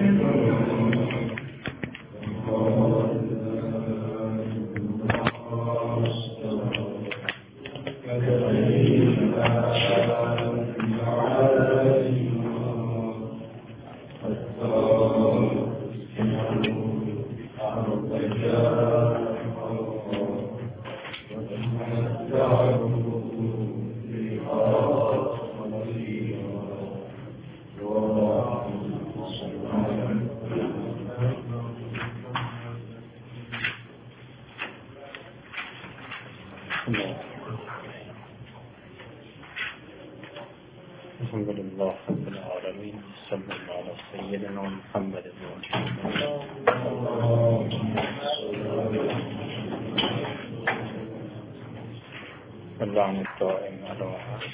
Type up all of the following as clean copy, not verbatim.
الحمد لله رب العالمين صلى الله على سيدنا محمد اللهم الدائم على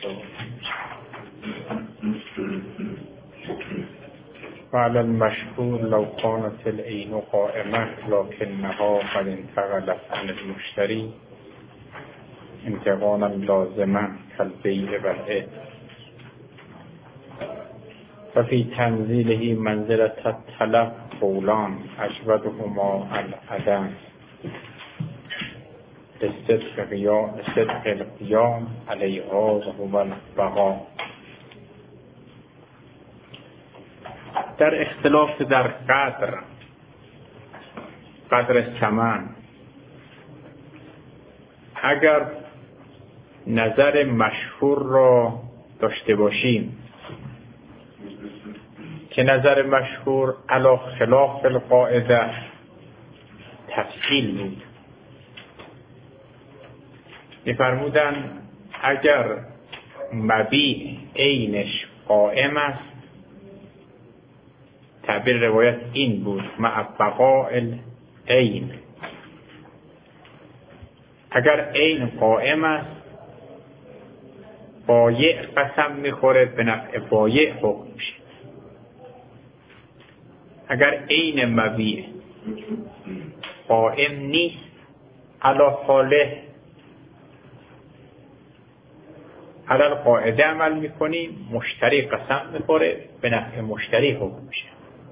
وعلى المشهور لو كانت العين قائمة لكنها قد انتقلت عن المشتري انتقالا لازما كالبيع والعتق ففي تنزيله منزلة الطلب قولان أجودهما العدم لصدق القيام عليها وهو البقاء. در اختلاف در قدر ثمن، اگر نظر مشهور را داشته باشیم که نظر مشهور علی خلاف القاعده تفصیل بود، می‌فرمودند اگر مبیع عینش قائم است، تعبیر روایت این بود مع بقاء العین، اگر عین قائم است بایع قسم میخوره به نفع بایع حکم میشه. اگر عین مبیع قائم نیست علی حاله علی القاعده عمل میکنیم، مشتری قسم میخوره به نفع مشتری حکم میشه.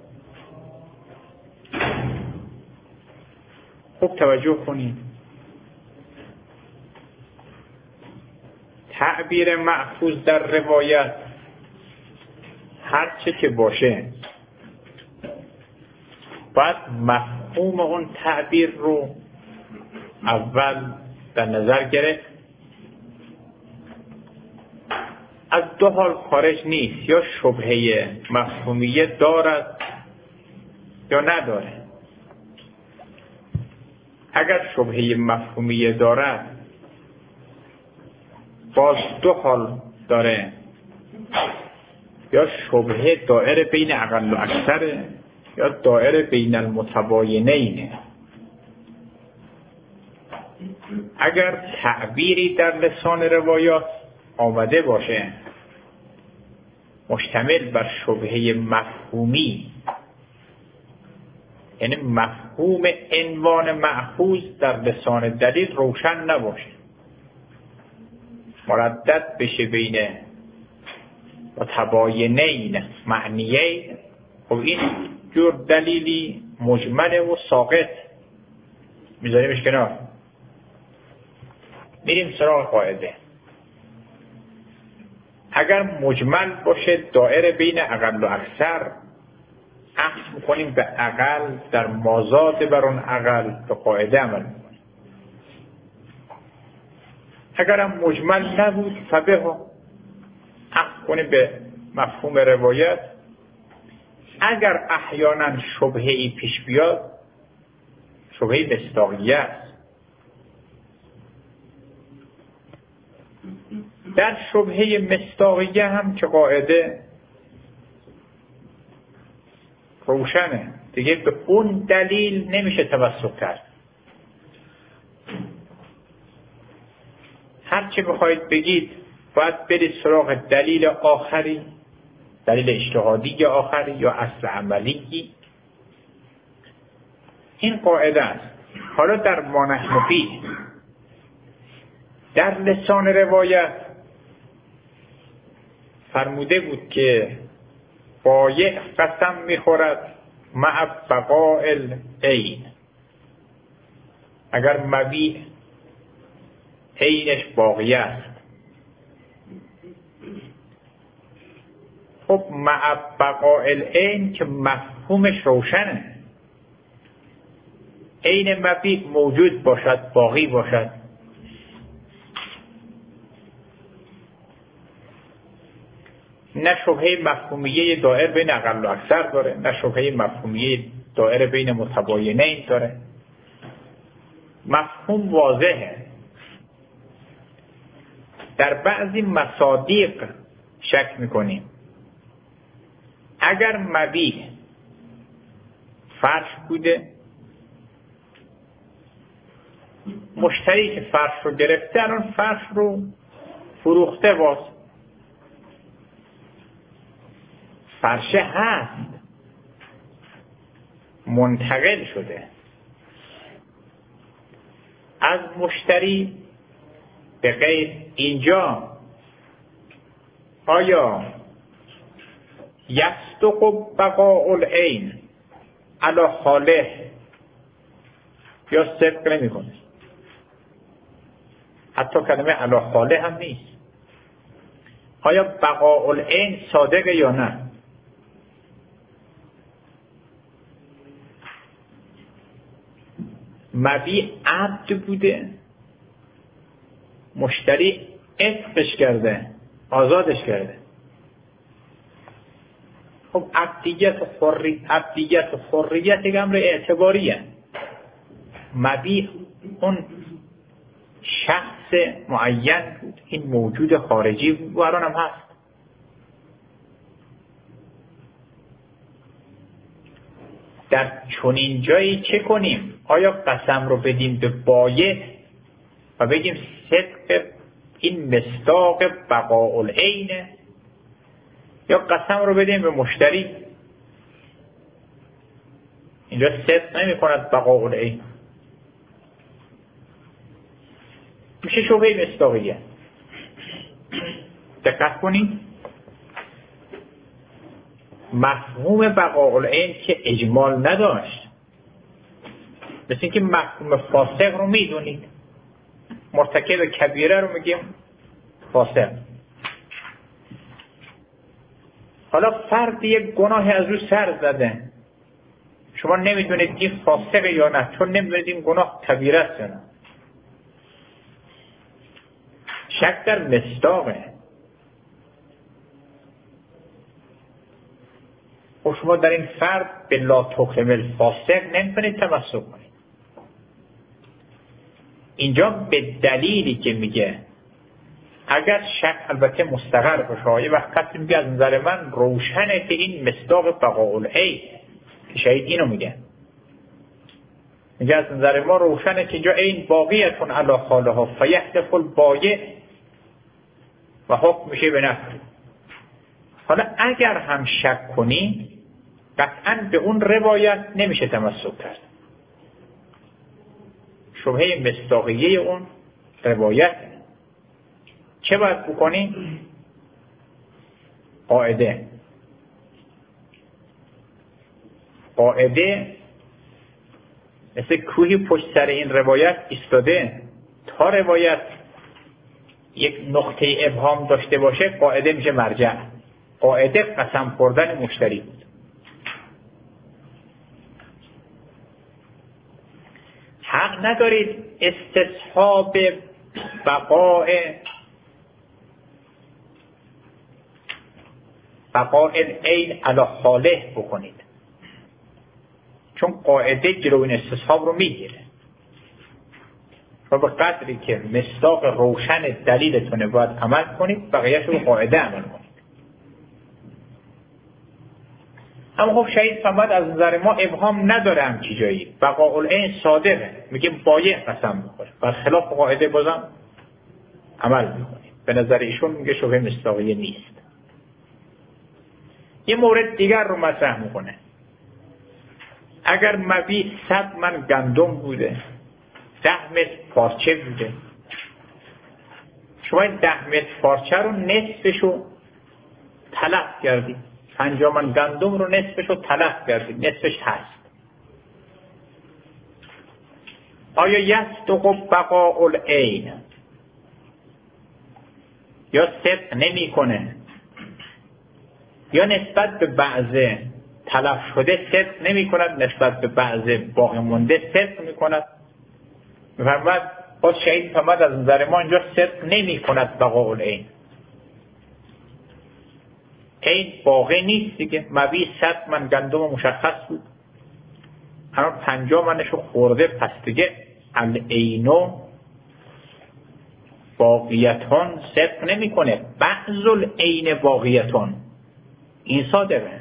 خوب توجه کنید، تعبیر مأخوذ در روایت هر چه که باشه باید مفهوم اون تعبیر رو اول در نظر گرفت. از دو حال خارج نیست، یا شبهه مفهومیه دارد یا نداره. اگر شبهه مفهومیه دارد باز دو حال داره، یا شبهه دائره بین اقل و اکثره یا دائره بین المتباینینه. اگر تعبیری در لسان روایات آمده باشه مشتمل بر شبهه مفهومی، یعنی مفهوم عنوان مأخوذ در لسان دلیل روشن نباشه، مردد بشه بین متباینین معنیین، خب این جور دلیلی مجمل و ساقط میذاریمش کنار، میریم سراغ قاعده. اگر مجمل باشه دائره بین اقل و اکثر، اخذ میکنیم به اقل، در مازاد بر اون اقل به قاعده عمل میکنیم. اگر هم مجمل نبود فبه اخذ کنیم به مفهوم روایت. اگر احیانا شبهه‌ای پیش بیاد، شبهه مصداقیه است، در شبهه مصداقیه هم که قاعده روشنه دیگه، به اون دلیل نمیشه توسط کرد. هر چه بخواید بگید باید برید سراغ دلیل آخری، دلیل اجتهادی آخری یا اصل عملی. این قاعده است. حالا در ما نحن فیه، در لسان روایت فرموده بود که بایع قسم میخورد مع بقاء العین، اگر مبیع عینش باقی است. خب مع بقاء العین که مفهومش روشنه، عین مبیع موجود باشد، باقی باشد. نه شبهه مفهومیه دائر بین اقل و اکثر داره، نه شبهه مفهومیه دائر بین متباینین داره. مفهوم واضحه. در بعضی مصادیق شک میکنیم. اگر مبیع فرش بوده، مشتری که فرش رو گرفته الان فرش رو فروخته، باز فرشه هست، منتقل شده از مشتری به غیر. اینجا آیا یصدق بقاء العین علی حاله یا صدق نمیکنه؟ حتی کلمه علی حاله هم نیست. آیا بقاء العین صادقه یا نه؟ مبیع عبد بوده، مشتری عتقش کرده، آزادش کرده. خب عبدیت و حریت یک امر اعتباریه. مبیع اون شخص معین بود، این موجود خارجی بود و الان هم هست. در چنین جایی چه کنیم؟ آیا قسم رو بدیم به بایع و بگیم صدق این مصداق بقاء العینه، یا قسم رو بدیم به مشتری؟ اینجا صدق نمی کند بقاء العین، میشه شبهه مصداقیه. دقت کنید، مفهوم بقاء العین که اجمال نداشت. مثل اینکه مفهوم فاسق رو میدونید، مرتکب کبیره رو میگیم فاسق. حالا فرد یک گناه از رو سر زده، شما نمیدونید این فاسقه یا نه، چون نمیدونید این گناه کبیره است یا نه. شک در مصداقه. و شما در این فرد به لا تکرم الفاسق نمیتونید تمسک کنید. اینجا به دلیلی که میگه اگر شک البته مستقر باشه، یه وقت کسی میگه از نظر من روشنه که این مصداق بقاء العین، که شهید اینو میگه از نظر ما روشنه که اینجا عین باقیتون علی حالها فیحلف البایع و حکم میشه به نفی. حالا اگر هم شک کنی قطعا به اون روایت نمیشه تمسک کرد. شبهه مصداقیه اون روایت. چه باید بکنی؟ قاعده مثل کوهی پشت سر این روایت ایستاده. تا روایت یک نقطه ابهام داشته باشه قاعده میشه مرجع. قاعده قسم خوردن مشتری بود. حق ندارید استصحاب بقاء العین علی حاله بکنید، چون قاعده جلو این استصحاب رو میگیره و به قدری که مصداق روشن دلیلتونه باید عمل کنید، بقیه‌اش رو قاعده عمل کنید. اما خب شهید فرمود از نظر ما ابهام نداره همچی جایی، بقاء العین صادقه، میگه بایع قسم میخوره، برخلاف قاعده بازم عمل میکنید. به نظر ایشون میگه شبهه مصداقیه نیست. یه مورد دیگر رو مطرح میکنه. اگر مبیع 100 من گندم بوده، 10 متر پارچه بوده، شما این 10 متر پارچه رو نصفشو تلف کردید، 50 من گندم رو نصفش رو تلف کردید، نصفش هست. آیا یصدق بقاء العین، یا صدق نمی کنه، یا نسبت به بعضه تلف شده صدق نمی کند، نسبت به بعضه باقی مونده صدق می کند. می‌فرماید باز شهید فرمود از نظر ما اینجا صدق نمی کند بقاء العین. عین باقی نیست دیگه. مبیع 100 من گندم مشخص بود، الان 50 منش رو خورده، پس دیگه العینو باقیتون صدق نمی کنه. بعض العین باقیتون، این صادقه.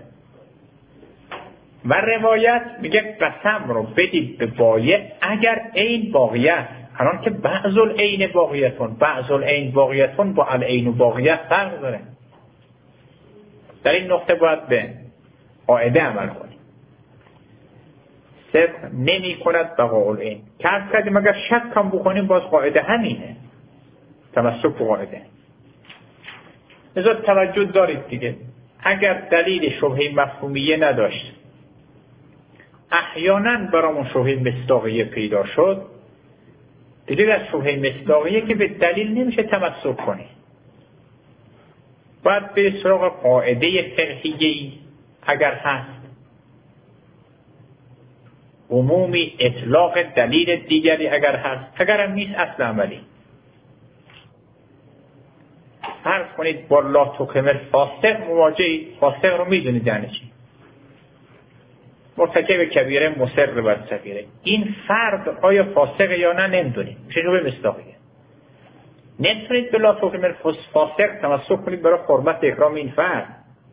و روایت میگه قسم رو بدید به بایع اگر عین باقیت. الان که بعض العین باقیتون، بعض العین باقیتون با العین و باقیت فرق داره. در این نقطه باید به قاعده عمل کنیم. صدق نمی کند بقاء العین. که عرض کردیم اگر شک هم بکنیم باز قاعده همینه، تمسک به قاعده. لذا توجه دارید دیگه. اگر دلیل شبهه مفهومیه نداشت، احیانا برامون شبهه مصداقیه پیدا شد، دیگه از شبهه مصداقیه که به دلیل نمیشه تمسک کنی. باید به سراغ قاعده فقهیه‌ای اگر هست، عمومی اطلاق دلیل دیگری اگر هست، اگر هم نیست اصل عملی. فرض کنید با لا تقیم الفاسق مواجهی، فاسق رو میدونید یعنی چی؟ مرتکب کبیره مصر بر صغیره. این فرد آیا فاسق یا نه نمیدونید، میشه شبهه مصداقیه. نمیتونید به لا تقیم الفاسق تمسک کنید برای حرمت اکرام این فرد.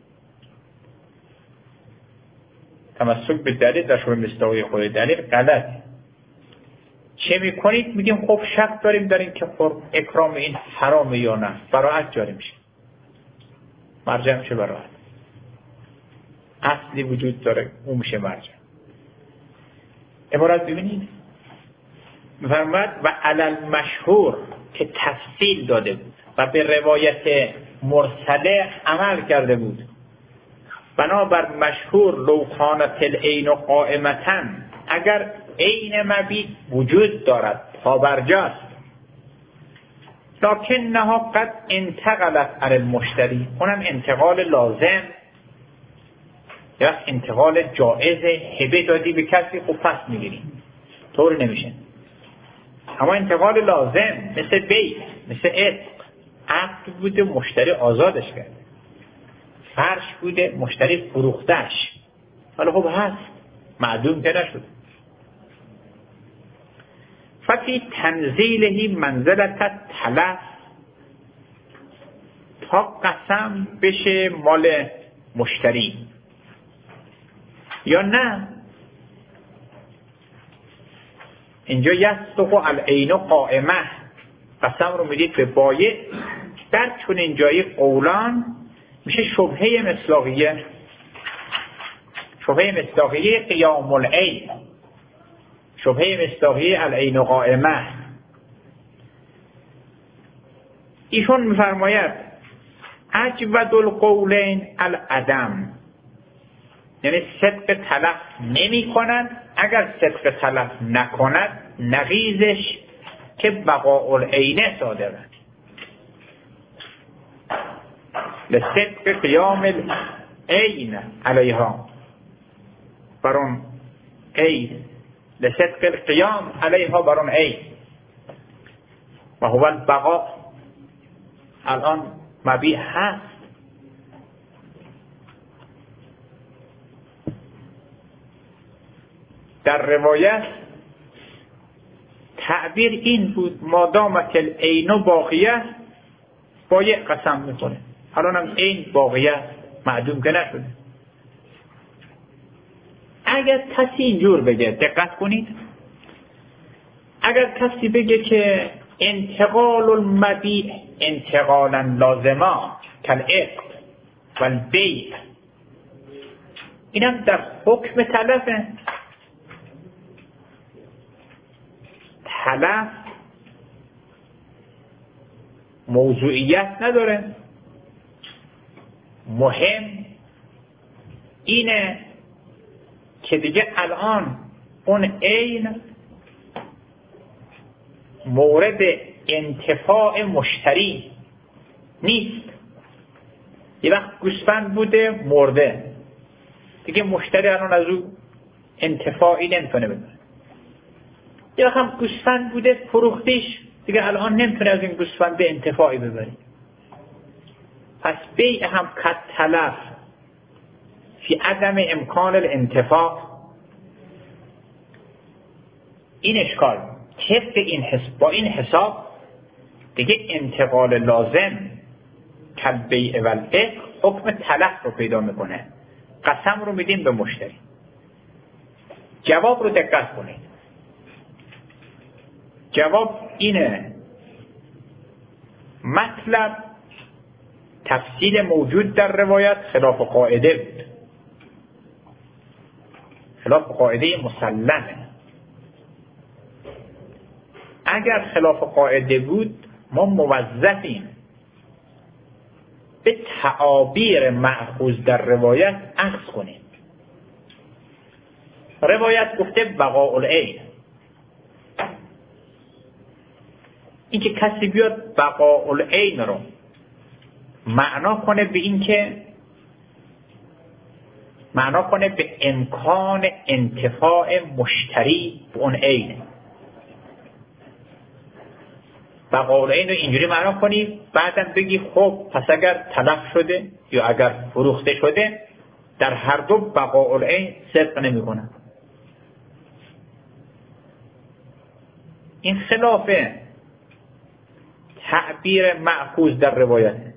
تمسک به دلیل در شبهه مصداقیه خود دلیل غلط. چه میکنید؟ میگیم خب شک داریم در این که اکرام این حرامه یا نه، براعت جاری میشه، مرجع میشه براعت. اصلی وجود داره، اون میشه مرجع. عبارت ببینید میفرماید و علل مشهور که تفصیل داده بود و به روایت مرسله عمل کرده بود. بنابر مشهور لو کانت العین قائمةً، اگر عین مبیع وجود دارد، پابرجاست، لکنها قد انتقلت علی المشتری، اونم انتقال لازم یا انتقال جائز. هبه دادی به کسی، خب پس میگیری، طور نمیشه. اما انتقال لازم مثل بیع، مثل عتق، عقد بوده مشتری آزادش کرده، فرش بوده مشتری فروختش، حالا خب هست، معدوم که نشد. ففی تنزیلهی منزلت تلف، تا قسم بشه مال مشتری یا نه. اینجا یصدق العین قائمه، قسم رو میدید به بایع. در چون اینجایی قولان میشه شبهه مصداقیه. شبهه مصداقیه قیام العین، شبهه مصداقیه العین قائمه. ایشون میفرماید اجود القولین العدم، یعنی صدق تلف نمی کند. اگر صدق تلف نکند نقیضش که بقاء العین صادقه، لصدق قیام العین علیها، برون عین، لصدق القیام علیها برون عین و هو البقاء. الان مبیع هست، در روایت تعبیر این بود مادامت العین باقیه، بایع قسم میکنه. الان هم عین باقیه، معدوم که نشده. اگر کسی اینجور بگه، دقت کنید، اگر کسی بگه که انتقال المبیع انتقالا لازما کالعقد والبیع، اینم در حکم تلفه. تلف موضوعیت نداره، مهم اینه که دیگه الان اون عین مورد انتفاع مشتری نیست. یه وقت گوسفند بوده مرده، دیگه مشتری الان از او انتفاعی نمیتونه ببره. یه وقت هم گوسفند بوده فروختیش، دیگه الان نمیتونه از این گوسفند انتفاعی ببره. پس بیع هم قد تلف فی عدم امکان الانتفاع. این اشکال طبق این حساب، با این حساب دیگه انتقال لازم کل بیع و العتق حکم تلف رو پیدا میکنه. قسم رو میدیم به مشتری. جواب رو دقت کنید. جواب اینه: مطلب تفصیل موجود در روایت خلاف قاعده بود، خلاف قاعده مسلمه. اگر خلاف قاعده بود ما موظفیم به تعابیر مأخوذ در روایت اخذ کنیم. روایت گفته بقاء العین. این که کسی بیاد بقاء العین رو معنا کنه به این که معنا کنه به امکان انتفاع مشتری به اون عین، بقاء العین رو اینجوری معنا کنی، بعدم بگی خب پس اگر تلف شده یا اگر فروخته شده در هر دو بقاء العین صدق نمی‌کنه. این خلاف تعبیر مأخوذ در روایته.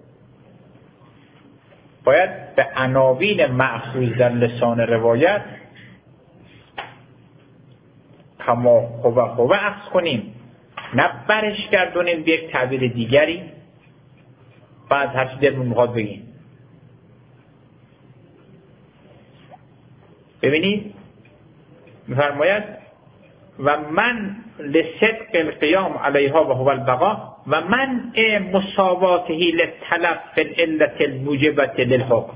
باید به عناوین مأخوذ در لسان روایت کما هو اخذ کنیم، نه برش گردونیم به یک تعبیر دیگری بعد هر چی دلمون میخواد بگیم. ببینید میفرماید و من لصدق القیام علیها و هو البقاء و من مساواته للطلب فی العلة الموجبة للحکم.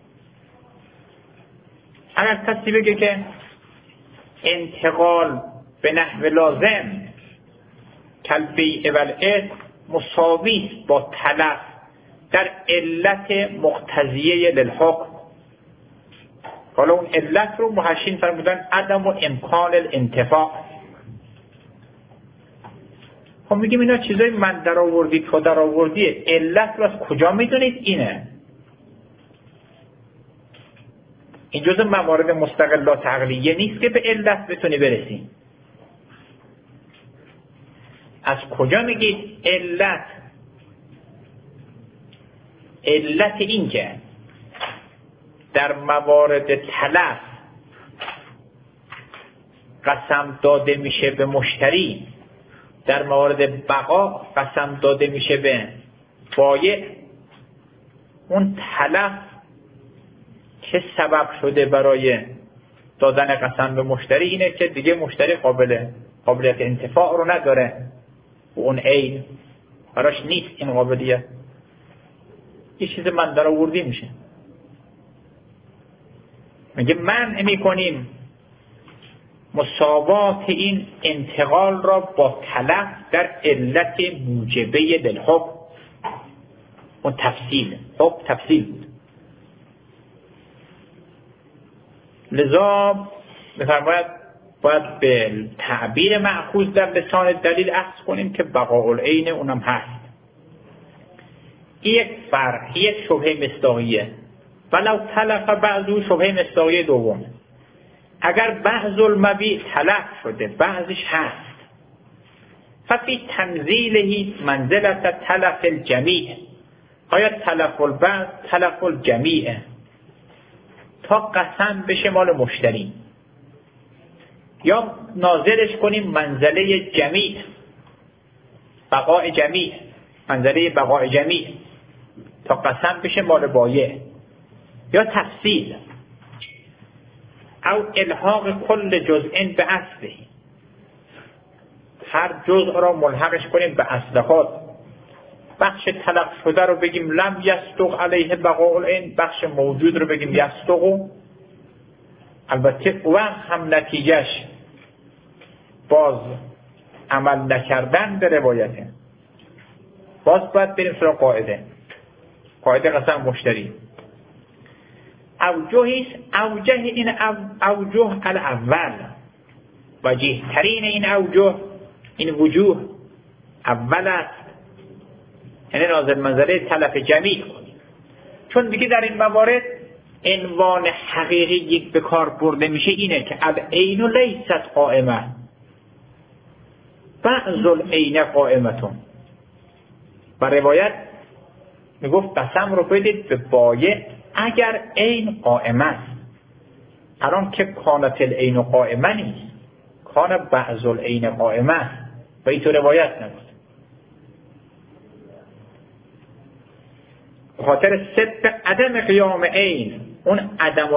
اگر کسی بگه که انتقال به نحو لازم کالبیع و العتق مساوی است با تلف در علت مقتضیه للحکم. حالا اون علت رو محشین فرمودن عدم و امکان الانتفاع. خب میگیم اینا چیزای من در آوردی تو در آوردیه، علت رو از کجا میدونید؟ اینه این جزء موارد مستقلات عقلیه نیست که به علت بتونی برسی. از کجا میگید علت؟ علت این که در موارد تلف قسم داده میشه به مشتری، در مورد بقا قسم داده میشه به بایع. اون تلف که سبب شده برای دادن قسم به مشتری اینه که دیگه مشتری قابلیت انتفاع رو نداره و اون عین براش نیست این قابلیت. یه چیز من در آوردی میشه. میگه منع میکنیم مساوات این انتقال را با تلف در علت موجبه للحکم. اون تفصیل حکم تفصیل بود. لذا بفرماید باید به تعبیر مأخوذ در لسان دلیل اخذ کنیم که بقاء العین اونم هست. یک فرق، یک شبهه مصداقیه. ولو تلف بعضو شبهه مصداقیه دوم. اگر بعض المبیع تلف شده بعضش هست، ففی تنزیلهی منزلت تلف الجمیع. آیا تلف البعض تلف الجمیع تا قسم بشه مال مشتری، یا نازلش کنیم منزله جمیع، بقاء جمیع، منزله بقاء جمیع تا قسم بشه مال بایع، یا تفصیل او الحاق کل جزء به اصله، هر جزء را ملحقش کنیم به اصل خود. بخش تلف شده رو بگیم لم یصدق علیه بقاء العین، بخش موجود رو بگیم یصدق البته اون هم نتیجهش باز عمل نکردن به روایته. باز باید بریم سراغ قاعده قسم مشتری. اوجهیست، اوجه این اوجه الاول، وجیه ترین این اوجه، این وجوه اول است، یعنی نازل منزله تلف جمیع کنید. چون دیگه در این موارد عنوان حقیقی یک به کار برده میشه اینه که العین لیست قائمه، بعض العین قائمتون. و روایت میگفت قسم رو بدید به بایع اگر عین قائمه است. الان که کانت العین قائمه نیست، کان بعض العین قائمه است و این تو روایت نگفت. به خاطر صدق عدم قیام عین، اون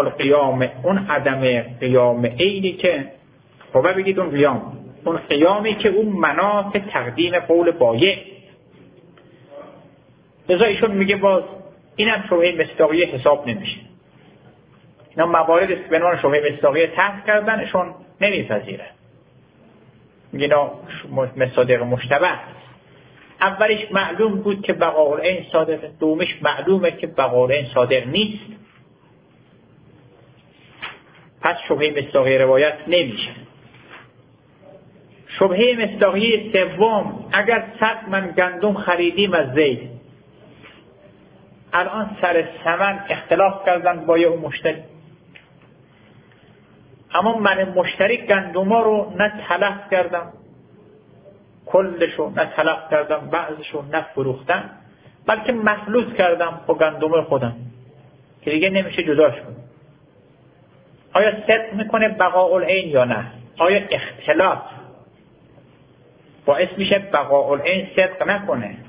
عدم قیام عینی که خب بگید اون قیامی که اون مناط تقدیم قول بایع. لذا ایشون میگه باز اینم شبهه مصداقیه حساب نمیشه. اینا موارد است به عنوان شبهه مصداقیه طرح کردنشون نمیپذیره. میگه اینا مصادیق مشتبه. اولیش معلوم بود که بقاءالعین صادقه، دومش معلومه که بقاءالعین صادق نیست، پس شبهه مصداقیه روایت نمیشه. شبهه مصداقیه سوم، اگر 100 من گندم خریدیم از زید، الان سر ثمن اختلاف کردن با یه مشتری، اما من مشتری گندما رو نه تلف کردم کلشو، نه تلف کردم بعضشو، نه فروختم، بلکه مخلوط کردم با گندم خودم که دیگه نمیشه جداش کنم. آیا صدق میکنه بقاءالعین یا نه؟ آیا اختلاف باعث میشه بقاءالعین صدق نکنه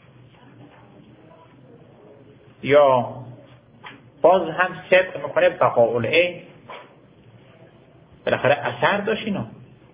یا باز هم صدق میکنه بقاءالعین؟ بالاخره اثر داشت اینا.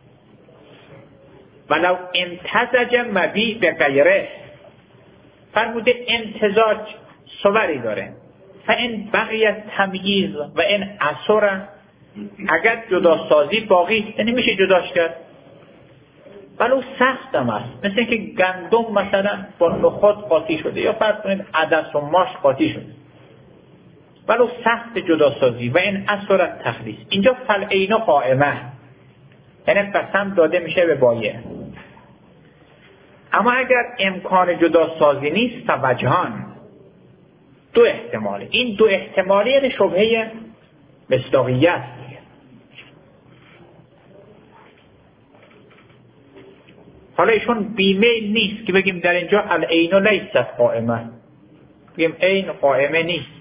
ولو امتزج مبیع به غیره، فرموده امتزاج صوری داره. فان بقیت تمییز و ان اثر، اگر جداسازی باقی یعنی میشه جداش کرد، ولو سخت هم است، مثل اینکه گندم مثلا با نخود قاطی شده یا فرض کنید عدس و ماش قاطی شده، ولو سخت جداسازی و این اثر تخلیص، اینجا فالعین قائمه، یعنی قسم داده میشه به بایع. اما اگر امکان جداسازی نیست فوجهان، دو احتماله. این دو احتمالی یعنی شبهه مصداقیه است. حالا ایشون بیمیل نیست که بگیم در اینجا العین لیست قائمه، بگیم عین قائمه نیست.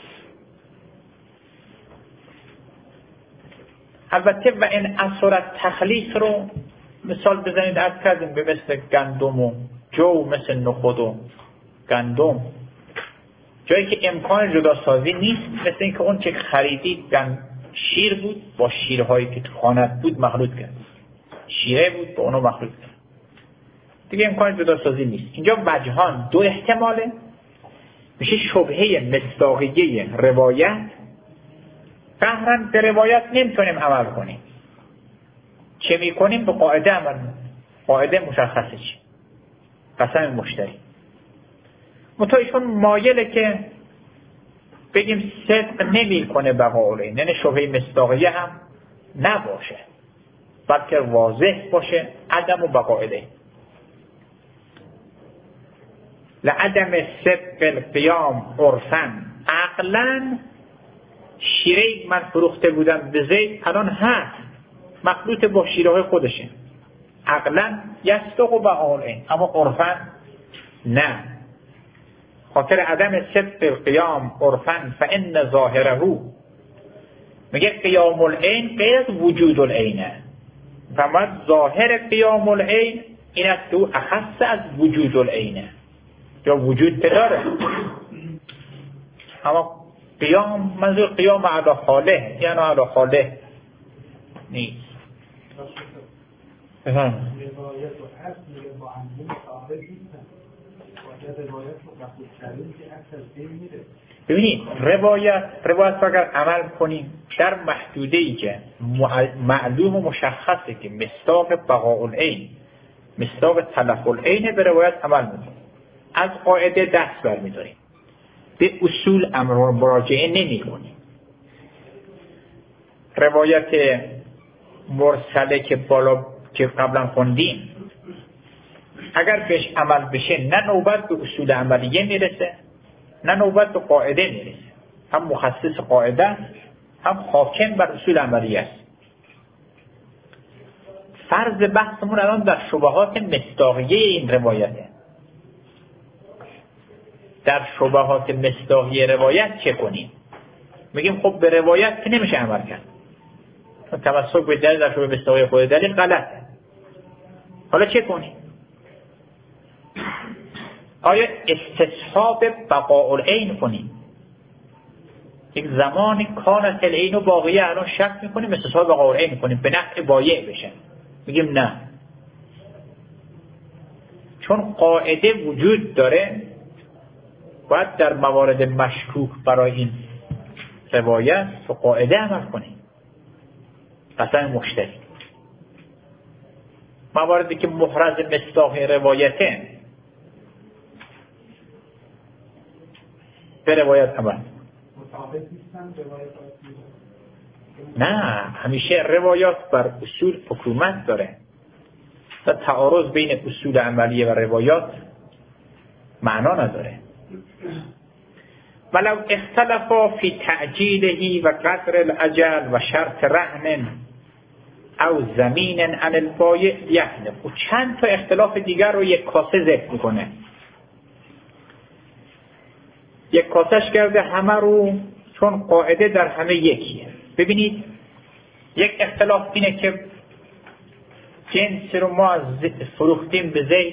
البته و این اثر تخلیص رو مثال بزنید، عرض کردیم به مثل گندم و جو، مثل نخود و گندم، جایی که امکان جداسازی نیست، مثل اینکه اون چه خریدید شیر بود با شیرهایی که تو خانت بود مخلوط کرد، شیره بود با اونو مخلوط کرد، دیگه امکان جداسازی نیست. اینجا وجهان، دو احتماله، میشه شبهه مصداقیه روایت. قهرا به روایت نمیتونیم عمل کنیم، چه میکنیم؟ به قاعده عمل میکنیم. قاعده مشخصه چی؟ قسم مشتری. متایشون مایله که بگیم صدق نمیکنه بقاءالعین، یعنی شبهه مصداقیه هم نباشه بلکه واضح باشه عدم و بقاءالعین. لعدم صدق القیام عرفاً، عقلاً شیره من فروخته بودم به زید الان هست مخلوط با شیره های خودشه، عقلاً یصدق بقاءالعین، اما عرفاً نه. خاطر عدم صدق القیام عرفاً فان ظاهره، میگه قیام العین غیر از وجود العینه، فرماید ظاهر قیام العین این است که او اخص از وجود العینه، یا وجود داره، اما قیام منظور قیام علی حاله یعنی علی حاله نیست. روایت و اصل با هم ثابت نیستن. باید روایت رو قبول کردیم که اصل از بین میره. ببینید روایت اگر عمل کنیم در محدوده‌ای که معلوم و مشخصه که مصداق بقاءالعین مصداق تلف العین، به روایت عمل میکنیم. از قاعده دست برمی‌داریم، به اصول امر مراجعه نمی‌کنیم. روایت مرسله که قبلا خوندیم اگر بهش عمل بشه نه نوبت به اصول عملیه میرسه نه نوبت به قاعده میرسه، هم مخصص قاعده هم حاکم بر اصول عملیه است. فرض بحثمون الان در شبهات مصداقیه این روایته. در شبهات مصداقیه روایت چه کنیم؟ میگیم خب به روایت که نمیشه عمل کرد، تمسک به دلیل در شبهه مصداقیه خود دلیل غلطه. حالا چه کنیم؟ آیا استصحاب بقاءالعین کنیم؟ یک زمانی کانت العین باقیه، الان شک میکنیم استصحاب بقاءالعین کنیم به نفع بایع بشه؟ میگیم نه، چون قاعده وجود داره باید در موارد مشکوک برای این روایت و قاعده عمل کنیم. مثلا مشتری، مواردی که محرز مصداق روایته به روایت عمل. نه، همیشه روایات بر اصول حکومت داره و تعارض بین اصول عملیه و روایات معنا نداره. ولو اختلفا فی تعجیله و قدر الاجل و شرط رهن او زمین عن البایع یحلف. و چند تا اختلاف دیگر رو یک کاسه ذکر میکنه. یک کاسهش کرده همه رو، چون قاعده در همه یکیه. ببینید یک اختلاف اینه که جنس رو ما از فروختیم به زید،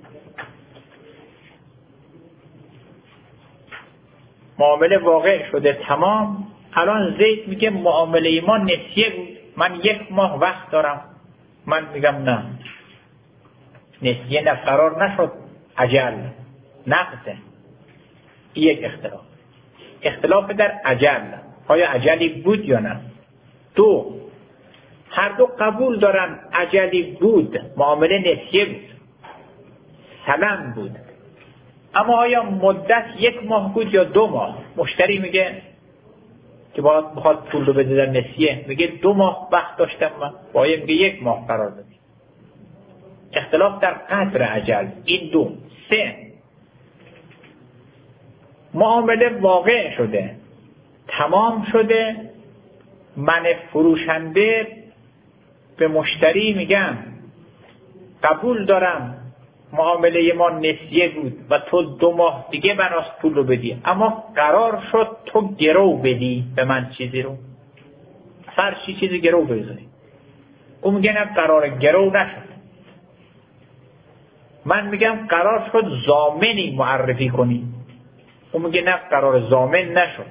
معامله واقع شده تمام. الان زید میگه معامله ما نسیه بود، من 1 ماه وقت دارم. من میگم نه، نسیه نه، قرار نشد، عجل نقصه. این یک اختلاف در عجل، آیا عجلی بود یا نه. 2، هر دو قبول دارن عجلی بود، معامله نسیه بود، سلم بود، اما آیا مدت 1 ماه بود یا 2 ماه؟ مشتری میگه که بخواد پول رو بده در نسیه، میگه 2 ماه وقت داشتم من، بایع میگه 1 ماه قرار دادی. اختلاف در قدر عجل. این 2. 3، معامله واقع شده، تمام شده، من فروشنده به مشتری میگم قبول دارم معامله ما نسیه بود و تو 2 ماه دیگه بناست پول رو بدی، اما قرار شد تو گرو بدی به من چیزی رو، فرشی چیزی گرو بذاری. اون میگه نه، قرار گرو نشد. من میگم قرار شد ضامنی معرفی کنی، اون میگه نه، قرار ضامن نشد.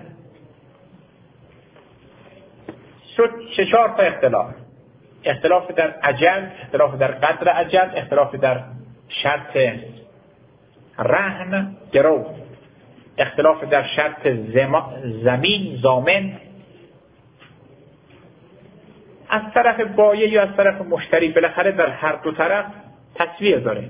شد 4 تا اختلاف در عجل، اختلاف در قدر عجل، اختلاف در شرط رهن گرو، اختلاف در شرط زمین ضامن. از طرف بایع یا از طرف مشتری، بالاخره در هر دو طرف تصویر داره.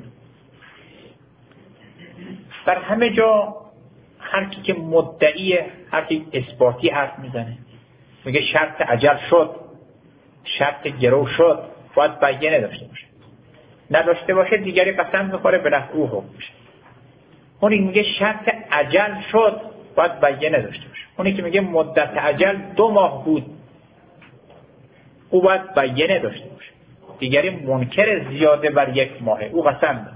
در همه جا هر کی که مدعیه، هر کی اثباتی حرف میزنه، میگه شرط عجل شد، شرط گرو شد، باید بیانه داشته باشه. نداشته باشه دیگری قسم میخوره به نفع او حکم میشه. اونی که میگه شرط عجل شد باید بیانه داشته باشه. اونی که میگه مدت عجل 2 ماه بود، او باید بیانه داشته باشه. دیگری منکر زیاده بر 1 ماه، او قسم میخوره.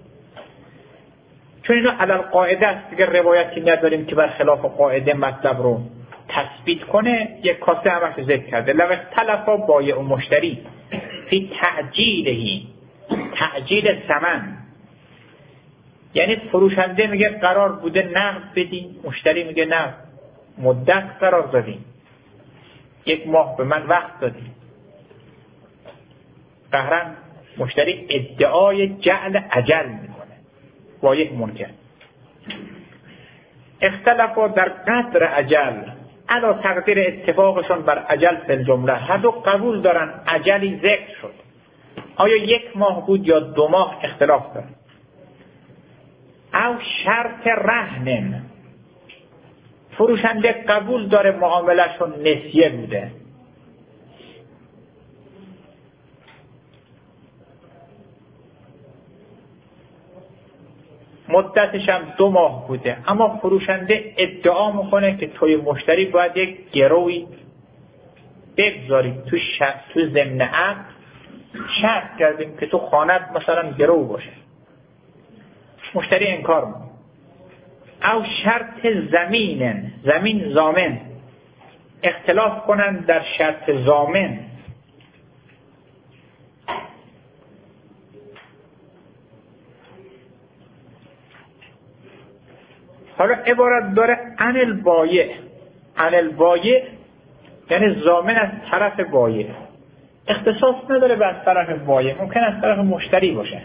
چون اینا علل قاعده است، دیگه روایتی نداریم که بر خلاف قاعده مطلب رو تثبیت کنه. یک کاسه همش ذکر کرده. لو اختلفا بایع و مشتری فی تعجیلهی، تعجیل ثمن، یعنی فروشنده میگه قرار بوده نقد بدی، مشتری میگه نه، مدت قرار دادیم، 1 ماه به من وقت دادی. قهرن مشتری ادعای جعل عجل میکنه، بایع منکر. اختلافا در قدر اجل علا تقدیر اتفاقشون بر اجل فی الجمله. هر دو قبول دارن اجلی ذکر شد، آیا 1 ماه بود یا 2 ماه اختلاف دارن. او شرط رهن، فروشنده قبول داره معاملهشون نسیه بوده، مدتش هم 2 ماه بوده، اما فروشنده ادعا میکنه که توی مشتری باید یک گروی بگذاری تو ضمن عقد شرط کردیم که تو خانت مثلا گرو باشه. مشتری انکار میکنه. او شرط زمین ضامن، اختلاف کنن در شرط ضامن. حالا عبارت داره عن البایع یعنی ضامن از طرف بایع، اختصاص نداره به از طرف بایع، ممکن از طرف مشتری باشه.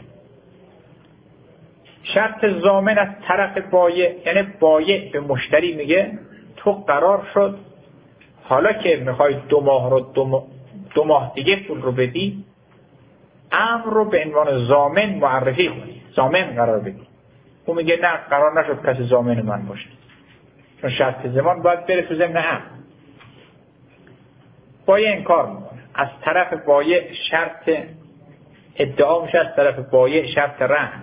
شرط ضامن از طرف بایع یعنی بایع به مشتری میگه تو قرار شد حالا که میخوای 2 ماه رو 2 ماه دیگه پول رو بدی، امر رو به عنوان ضامن معرفی کنی، ضامن قرار بدی. اون میگه نه قرار نشد کسی ضامن من باشه، چون شرط زمان باید بره تو ضمن عقد. بایع انکار میکنه، از طرف بایع شرط ادعا میشه، از طرف بایع شرط رهن،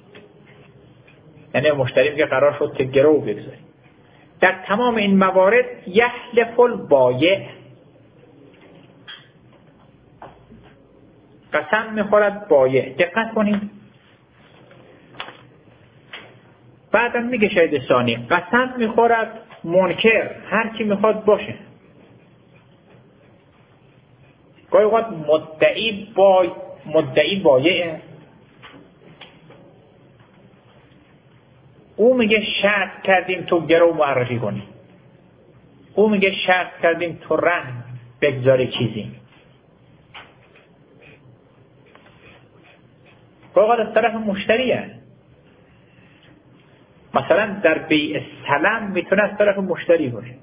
یعنی مشتری میگه قرار شد که گرو بگذاری. در تمام این موارد یحلف البایع، قسم میخورد بایع. دقت کنید بعدا میگه شاید ثانی قسم میخورد منکر، هر کی میخواد باشه. گاهی اوقات مدعی بایعه، او میگه شرط کردیم تو گرو معرفی کنی، او میگه شرط کردیم تو رهن بگذاری چیزی. گاهی اوقات از طرف مشتریه، مثلا در بیع سلم میتونه از طرف مشتری باشه.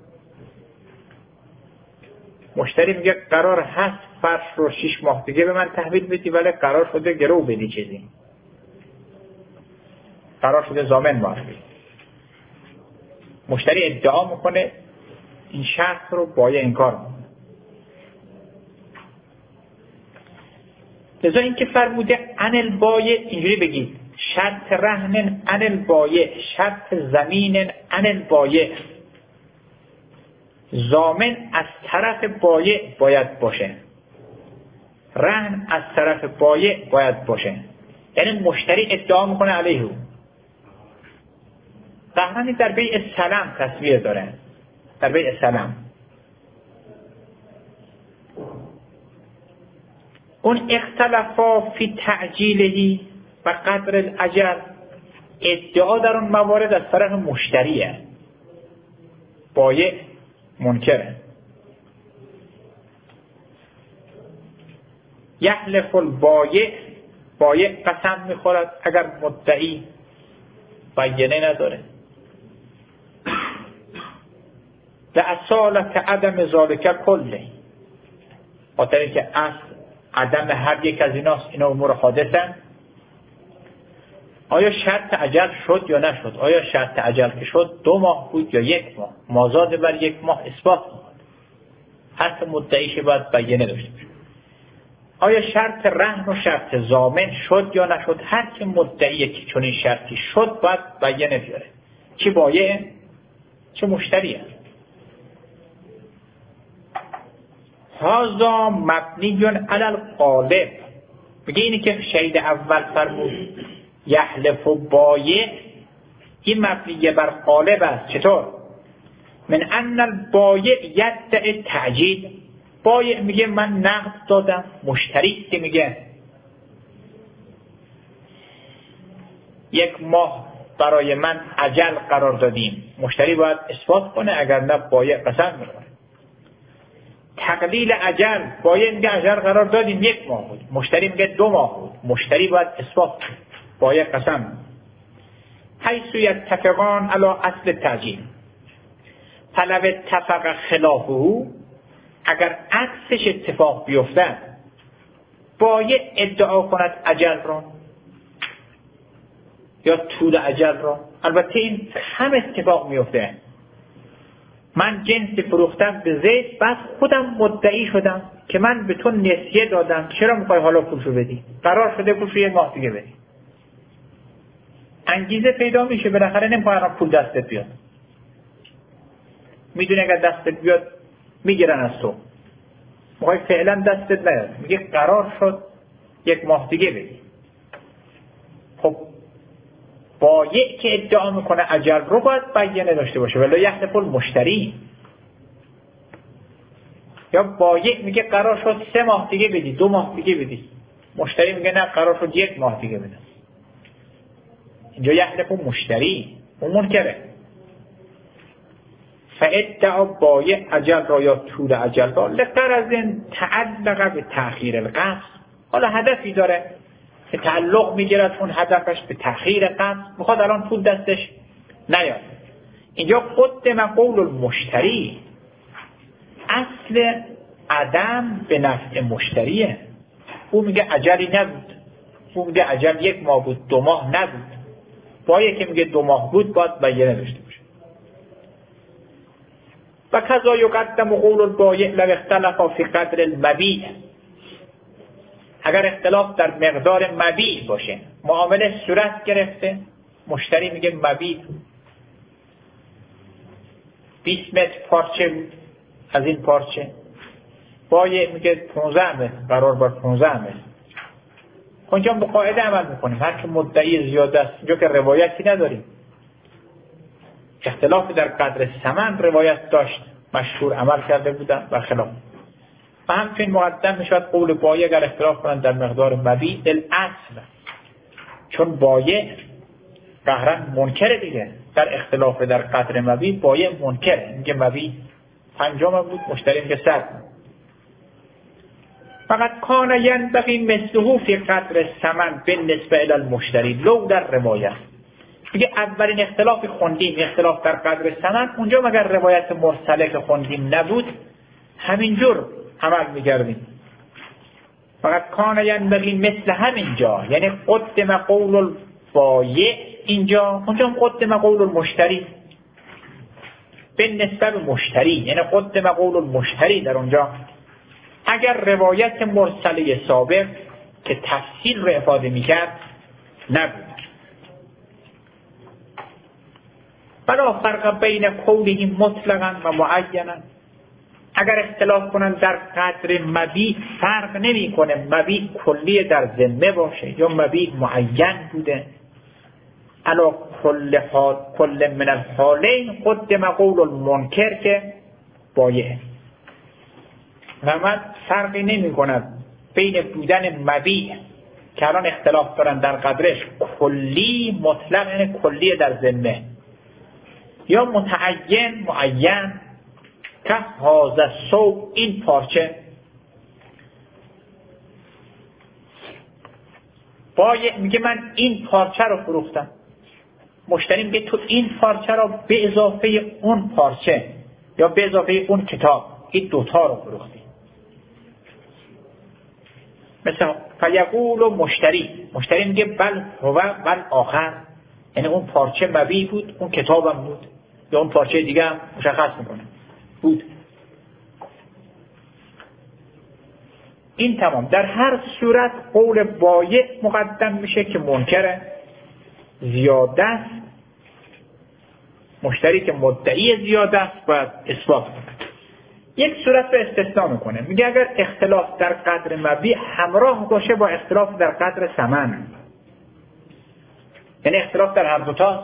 مشتری میگه قرار هست فرش رو 6 ماه دیگه به من تحویل بدی، ولی قرار شده گرو بدی چیزی، قرار شده ضامن معرفی. مشتری ادعا میکنه این شرط رو بایع انکار میکنه. لذا این که فرموده عن البایع اینجوری بگید شرط رهن عن البایع، شرط زمین عن البایع. ضامن از طرف بایع باید باشه، رهن از طرف بایع باید باشه. یعنی مشتری ادعا میکنه علیه او. قهرانی در بیع سلم تصویر داره، در بیع سلم اون اختلافا فی تعجیلهی و قدر الاجل، ادعا در اون موارد از طرف مشتریه، بایع منکره. یحلف البایع، بایع قسم میخورد اگر مدعی بیانه نداره. لأصالت عدم ذالک کله، خاطر که اصل عدم هر یک از ایناست، اینا امور حادثه. آیا شرط اجل شد یا نشد؟ آیا شرط اجل که شد 2 ماه بود یا 1 ماه؟ مازاد بر 1 ماه اثبات می‌کند. حتی مدعیش باید بیانه داشته باشه. آیا شرط رهن و شرط ضامن شد یا نشد؟ هر که مدعیه که چون این شرطی شد باید بیانه بیاره، چه بایع چه مشتریه. هذا مبنی علی الغالب، میگه اینی که شهید اول فرمود یحلف بایع، این مبنی بر غالب است. چطور؟ من ان البایع یدعی تعجیل، بایع میگه من نقد دادم، مشتری که میگه 1 ماه برای من اجل قرار دادیم، مشتری باید اثبات کنه، اگر نه بایع قسم میخوره. تقلیل اجل، بایع میگه اجل قرار دادیم 1 ماه بود، مشتری میگه 2 ماه بود، مشتری باید اثبات کنه، بایع قسم. حیث یتفقان علی اصل تعجیل فلو اتفق خلافه، اگر عکسش اتفاق بیفتد باید ادعا کند اجل را یا طول اجل را. البته این هم اتفاق میفته. من جنس فروختم به زید، بس خودم مدعی شدم که من به تو نسیه دادم، چرا میخوای حالا پولشو بدی؟ قرار شده پولشو یه ماه دیگه بدی. انگیزه پیدا میشه، بالاخره نمیخوای الان پول دستت بیاد. میدونی اگر دستت بیاد میگیرن از تو. میخوای فعلا دستت نیاد، میگه قرار شد یک ماه دیگه بدی. خب بایع که ادعا میکنه اجل رو باید بیانه داشته باشه، ولی یحلف المشتری. یا بایع میگه قرار شد 3 ماه دیگه بدی، 2 ماه دیگه بدی، مشتری میگه نه قرار شد 1 ماه دیگه بدی. اینجا یحلف المشتری، اون منکره. فادعا بایع اجل را یا طول اجل را لغرض تعلق به تأخیر القسط. حالا هدفی داره که تعلق میگیرد اون هدفش به تأخیر قسط، میخواد الان پول دستش نیاد. اینجا قدم قول المشتری، اصل عدم به نفع مشتریه. او میگه اجلی نبود، او میگه اجل 1 ماه بود، 2 ماه نبود. بایع که میگه 2 ماه بود باید بیانه داشته باشه. و کذا یقدم قول البایع لو اختلف فی قدر المبیع، اگر اختلاف در مقدار مبیع باشه، معامله صورت گرفته، مشتری میگه مبیع 20 متر پارچه بود، از این پارچه بایع میگه 15 متر، قرار بر 15 متر. اونجا به قاعده عمل میکنیم، هر که مدعی زیاده است، اینجا که روایتی نداریم. اختلاف در قدر ثمن روایت داشت، مشهور عمل کرده بودن و خلاف. و همچنین مقدم میشود قول بایع اگر اختلاف کنند در مقدار مبیع الاصل، چون بایع قهرن منکره دیگه، در اختلاف در قدر مبیع بایع منکره، میگه مبیع 50 بود، مشتری میگه 100. فقط کان ینبغی مثله فی قدر ثمن بالنسبه الی المشتری لو در روایت. میگه اولین اختلاف خوندیم، اختلاف در قدر ثمن، اونجا مگر روایت مرسله که خوندیم نبود، همینجور عمل می‌کردیم. فقط کان ینبغی مثل همینجا، یعنی قدم قول البایع اینجا، اونجا قدم قول المشتری به نسبت مشتری، یعنی قدم قول المشتری در اونجا. اگر روایت مرسله سابق که تفصیل رو افاده می‌کرد نبود. فلا فرق بین قوله مطلقا و معینا، اگر اختلاف کنند در قدر مبیع فرق نمی کنه، مبیع کلی در ذمه باشه یا مبیع معین بوده. علا کل من الحالین قدم قول المنکر که بایع. و من فرقی نمی کند بین بودن مبیع که الان اختلاف دارن در قدرش کلی مطلق، یعنی کلی در ذمه، یا متعین معین که هذا الثوب، این پارچه. بایع میگه من این پارچه رو فروختم، مشتری میگه تو این پارچه رو به اضافه اون پارچه یا به اضافه اون کتاب، این دوتا رو فروختی. مثلا فیقول مشتری میگه بل هو بل آخر، یعنی اون پارچه مبیع بود، اون کتابم بود، یا اون پارچه دیگه هم مشخص میکنه بود. این تمام. در هر صورت قول بایع مقدم میشه که منکره، زیاده است. مشتری که مدعی زیاده است باید اثبات کنه. یک صورت رو استثناء میکنه، میگه اگر اختلاف در قدر مبیع همراه باشه با اختلاف در قدر ثمن، یعنی اختلاف در هر دوتاست.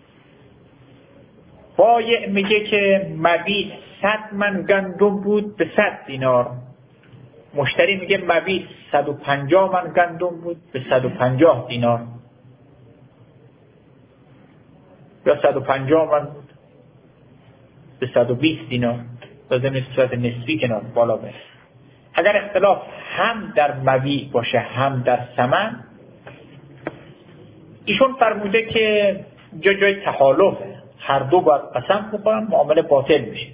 بایع میگه که مبیع 100 من گندم بود به 100 دینار، مشتری میگه مبیع 150 من گندم بود به 150 دینار، یا 150 من بود به 120 دینار، لازم نیست صورت نسبی کنار بالا بره. اگر اختلاف هم در مبیع باشه هم در ثمن، ایشون فرموده که جای تحالفه، هر دو باید قسم بخورن، معامله باطل میشه.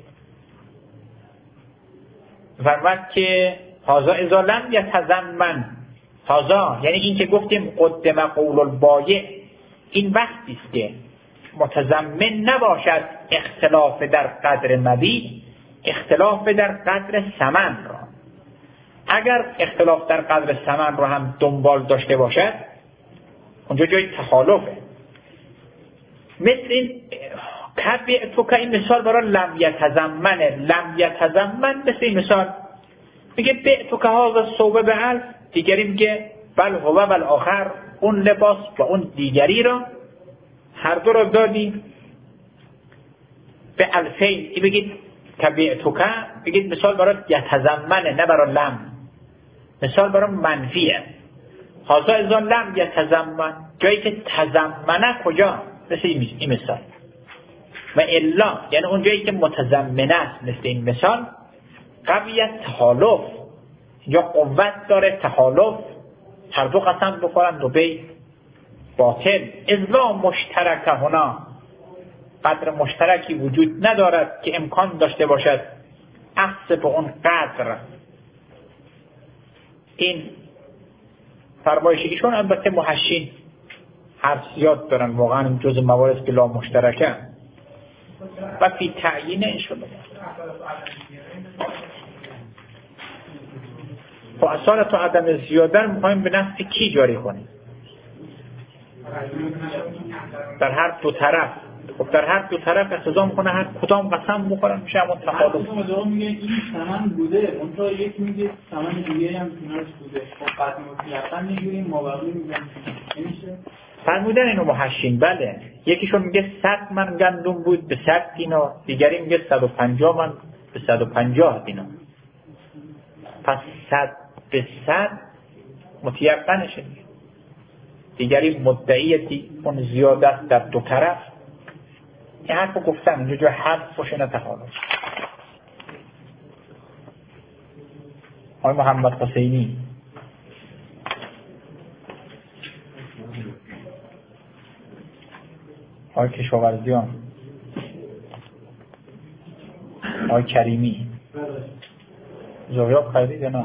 فرمود که هذا اذا لم یتضمن، هذا یعنی این که گفتیم قدم قول البایع، این وقتی است که متضمن نباشد اختلاف در قدر مبیع، اختلاف در قدر ثمن را. اگر اختلاف در قدر ثمن را هم دنبال داشته باشد، اونجا جای تخالفه. مثل این تو که این مثال برای لم یتضمنه، لم یتضمن مثل این مثال میگه تو که هذا الثوب ب1000، دیگری میگه بل هو بل آخر، اون لباس و اون دیگری را هر دو را دادی به 2000. این بگید که تو که بگید مثال برای یتضمنه، نه برای لم، مثال برای منفیه. هذا اذا لم یتضمن، جایی که تضمنه کجا؟ مثل این مثال. و الا یعنی اون جایی که متضمنه است، مثل این مثال، قویت تحالف، یا قوت داره تحالف، هر دو قسم بخورند و بی باطل. اذا مشترک هنا، قدر مشترکی وجود ندارد که امکان داشته باشد اخذ به اون قدر. این فرمایش ایشون البته محشین حرف زیاد دارن، واقعا جز موارد که لا مشترکه و فی تعیین ایشون. و اصالت و عدم زیاده میخوایم به نفس کی جاری کنیم؟ در هر دو طرف. خب در هر دو طرف اقتضا میکنه هر کدام قسم بخورن، میشه همون تخالف. مثلا میگه این ثمن بوده، اون تا یک میگه ثمن دیگه هم کنارش بوده، خب قطع مطلقاً میگیریم مابقی میگن نمیشه. فرمودن اینو محشین. بله، یکیشون میگه 100 من گندم بود به 100 دینار، دیگری میگه 150 من به 150 دینار. پس 100 به 100 متیقنشه. دیگری مدعی اون زیاده است در دو طرف. این حرف رو گفتن، اینجا جای حرف باشه نه تخالف. آقای محمد حسینی آقای کشاورزیان، آقای کریمی زویاب خریدید یا نه؟